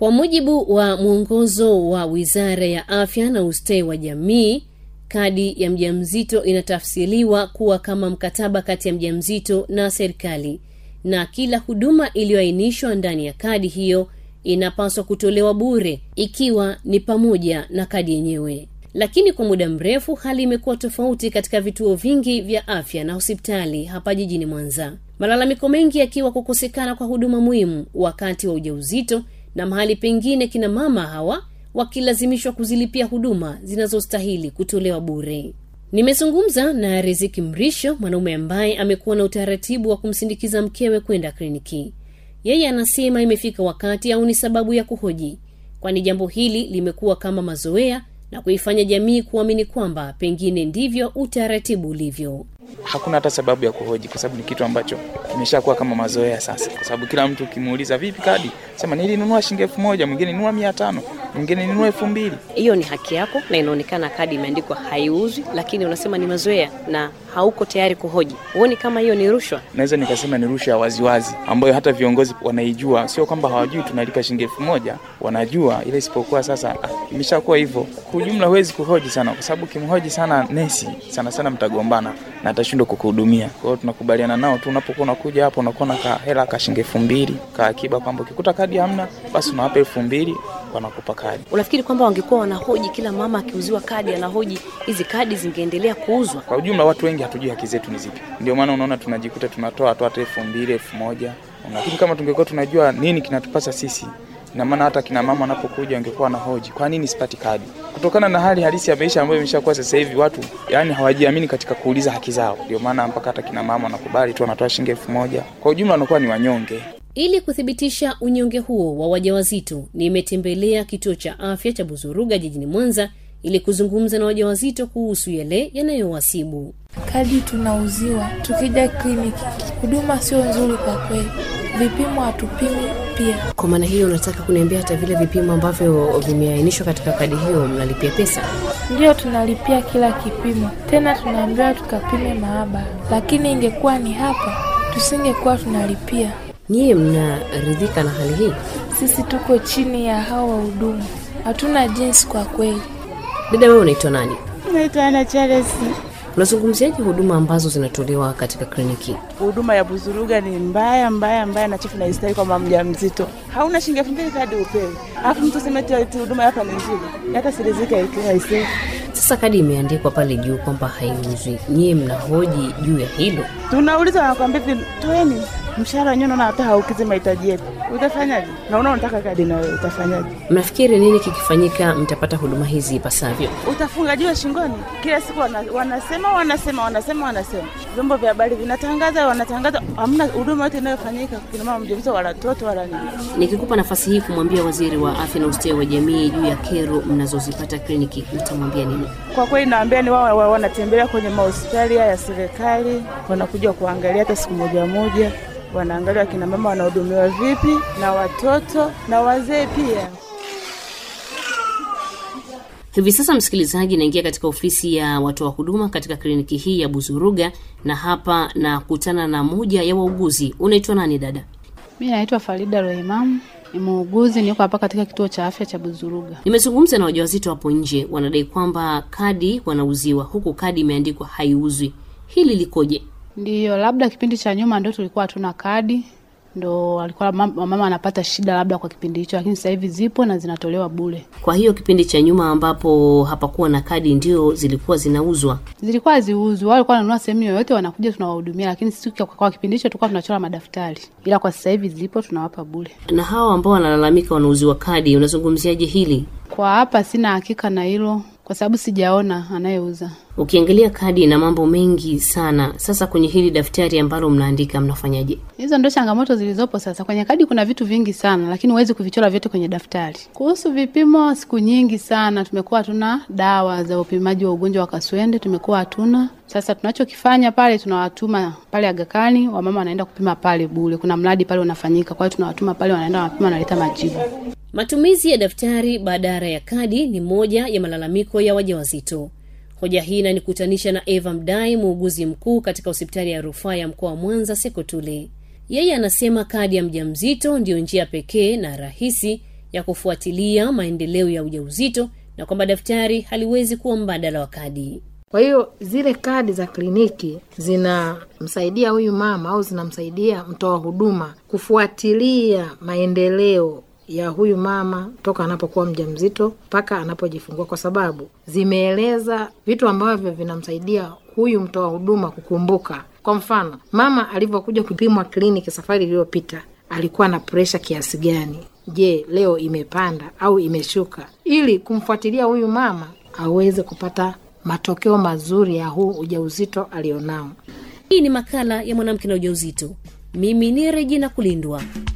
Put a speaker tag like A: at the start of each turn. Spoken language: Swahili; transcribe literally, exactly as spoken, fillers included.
A: Kwa mujibu wa mwongozo wa Wizara ya Afya na Ustawi wa Jamii, kadi ya mjamzito inatafsiriwa kuwa kama mkataba kati ya mjamzito na serikali, na kila huduma iliyoainishwa ndani ya kadi hiyo inapaswa kutolewa bure, ikiwa ni pamoja na kadi yenyewe. Lakini kwa muda mrefu hali imekuwa tofauti katika vituo vingi vya afya na hospitali hapa jijini Mwanza. Malalamiko mengi yakiwa kukosekana kwa huduma muhimu wakati wa ujauzito, na mahali pengine kina mama hawa wakilazimishwa kuzilipia huduma zinazostahili kutolewa bure. Nimezungumza na Riziki Mrisho, mwanaume ambaye amekuwa na utaratibu wa kumsindikiza mkewe kwenda kliniki. Yeye anasema imefika wakati au ni sababu ya kuhoji, kwani jambo hili limekuwa kama mazoea na kuifanya jamii kuamini kwamba pengine ndivyo utaratibu ulivyo.
B: Hakuna hata sababu ya kuhoji, kwa sababu ni kitu ambacho kimeshakuwa kama mazoea sasa. Kwa sababu kila mtu kimuuliza vipi kadi, sema nilinunua shilingi elfu moja, mwingine ninunua mia tano, mwingine ninunua elfu mbili.
C: Hiyo ni haki yako na inaonekana kadi imeandikwa haiuzwi, lakini unasema ni mazoea na hauko tayari kuhoji. Uone kama hiyo ni rushwa?
B: Naweza nikasema ni rushwa waziwazi ambayo hata viongozi wanaijua, sio kwamba hawajui tunalipa shilingi elfu moja, wanajua, ile isipokuwa sasa imeshakuwa hivyo. Kwa ujumla huwezi kuhoji sana, kwa sababu kimhoji sana nesi sana sana mtagombana na atashindwa kukuhudumia. Kwa hiyo tunakubaliana nao tu, unapokuwa unakuja hapo unakuwa na hela ka shilingi elfu mbili ka akiba, kwamba ukikuta kadi hamna basi unawapa elfu mbili wanakupa kadi.
C: Unafikiri kwamba wangekuwa wanahoji kila mama akiuziwa kadi anahoji, hizi kadi zingeendelea kuuzwa?
B: Kwa ujumla watu wengi hatujui haki zetu ni zipi. Ndio maana unaona tunajikuta tunatoa tu hata elfu mbili, elfu moja. Lakini kama tungekuwa tunajua nini kinatupasa sisi, na maana hata kina mama wanapokuja wangekuwa na hoji, kwa nini sipati kadi? Kutokana na hali halisi ya maisha ambayo imeshakuwa sasa hivi, watu yani hawajiamini katika kuuliza haki zao. Ndio maana mpaka hata kina mama wanakubali tu wanatoa shilingi elfu moja. Kwa ujumla wanakuwa ni wanyonge.
A: Ili kuthibitisha unyonge huo wa wajawazito, nimetembelea kituo cha afya cha Buzuruga jijini Mwanza ili kuzungumza na wajawazito kuhusu yale yanayowasibu.
D: Kadi tunauziwa, tukija kliniki huduma sio nzuri kwa kweli. Vipimo hatupimi pia.
C: Kwa maana hiyo unataka kuniambia hata vile vipimo ambavyo vimeainishwa katika kadi hiyo mnalipia pesa?
D: Ndio, tunalipia kila kipimo. Tena tunaambiwa tukapime maabara. Lakini ingekuwa ni hapa, tusingekuwa tunalipia.
C: Nyie mnaridhika na hali hii?
D: Sisi tuko chini ya hao wahudumu. Hatuna jinsi kwa kweli.
C: Dada, wewe unaitwa nani?
E: Naitwa Ana Charles.
C: Unazungumziaje huduma ambazo zinatolewa katika kliniki?
E: Huduma ya Buzuruga ni mbaya mbaya mbaya, na chifu na istari kwa mama mjamzito. Hauna shilingi elfu mbili kadi upewe. Alafu mtu semeti eti huduma hapa ni nzuri. Hata sirizika ikiwa isee.
C: Sasa kadi imeandikwa pale juu kwamba haiuzwi. Nyie mnahoji juu ya hilo?
E: Tunauliza wanakuambia toeni mshahara nyono na hata haukizi mahitaji yetu. Utafanyaje? Na unaona unataka kadi na wewe utafanyaje?
C: Mnafikiri nini kikifanyika mtapata huduma hizi ipasavyo?
E: Utafunga jiwe shingoni. Kila siku wanasema wanasema wanasema wanasema. Vyombo vya habari vinatangaza wanatangaza, hamna huduma yote inayofanyika kwa mama mjamzito wala watoto wala nini.
C: Nikikupa nafasi hii kumwambia Waziri wa Afya na Ustawi wa Jamii juu ya kero mnazozipata kliniki, utamwambia nini?
E: Kwa kweli naambia ni wao wa, wanatembelea kwenye hospitali ya serikali, wanakuja kuangalia hata siku moja moja, wanaangalia kina mama wanahudumiwa vipi na watoto na wazee pia.
C: Hivi sasa msikilizaji, naingia katika ofisi ya watoa huduma katika kliniki hii ya Buzuruga, na hapa na kutana na moja ya wauguzi. Unaitwa nani dada?
F: Mimi naitwa Farida Rohimam, ni muuguzi, niko hapa katika kituo cha afya cha Buzuruga.
C: Nimezungumza na wajawazito hapo nje, wanadai kwamba kadi wanauziwa huku kadi imeandikwa haiuzwi. Hili likoje?
F: Ndio, labda kipindi cha nyuma ndio tulikuwa hatuna kadi, ndo alikuwa mama, mama anapata shida labda kwa kipindi hicho, lakini sasa hivi zipo na zinatolewa bure.
C: Kwa hiyo kipindi cha nyuma ambapo hapakuwa na kadi ndio zilikuwa zinauzwa?
F: Zilikuwa ziuzwa, wale walikuwa wananunua sehemu yoyote wanakuja tunawahudumia, lakini sisi kwa kipindi hicho tulikuwa tunachora madaftari. Ila kwa sasa hivi zipo tunawapa bure.
C: Na hao ambao wanalalamika wanauziwa kadi, unazungumziaje hili?
F: Kwa hapa sina hakika na hilo, kwa sababu sijaona anayeuza.
C: Ukiangalia kadi na mambo mengi sana. Sasa kwenye hili daftari ambalo mnaandika mnafanyaje?
F: Hizo ndio changamoto zilizopo sasa. Kwenye kadi kuna vitu vingi sana, lakini huwezi kuvichora vyote kwenye daftari. Kuhusu vipimo, siku nyingi sana tumekuwa hatuna dawa za upimaji wa ugonjwa wa kaswende, tumekuwa hatuna. Sasa tunachokifanya pale, tunawatuma pale Aga Khan, wamama wanaenda kupima pale bure. Kuna mradi pale unafanyika, kwa hiyo tunawatuma pale, wanaenda wanapima na kuleta majibu.
A: Matumizi ya daftari badala ya kadi ni moja ya malalamiko ya wajawazito. Hoja hii inanikutanisha na Eva Mdai, muuguzi mkuu katika hospitali ya rufaa ya mkoa wa Mwanza Sekotule. Yeye anasema kadi ya mjamzito ndio njia pekee na rahisi ya kufuatilia maendeleo ya ujauzito na kwamba daftari haliwezi kuwa mbadala wa kadi.
G: Kwa hiyo zile kadi za kliniki zinamsaidia huyu mama au zinamsaidia mtoa huduma kufuatilia maendeleo ya huyu mama toka anapokuwa mjamzito mpaka anapojifungua, kwa sababu zimeeleza vitu ambavyo vinamsaidia huyu mtoa huduma kukumbuka. Kwa mfano, mama alipokuja kupimwa kliniki safari iliyopita alikuwa na pressure kiasi gani? Je, leo imepanda au imeshuka? Ili kumfuatilia huyu mama aweze kupata matokeo mazuri ya huu ujauzito alionao.
A: Hii ni makala ya Mwanamke na Ujauzito. Mimi ni Regina Kulindwa.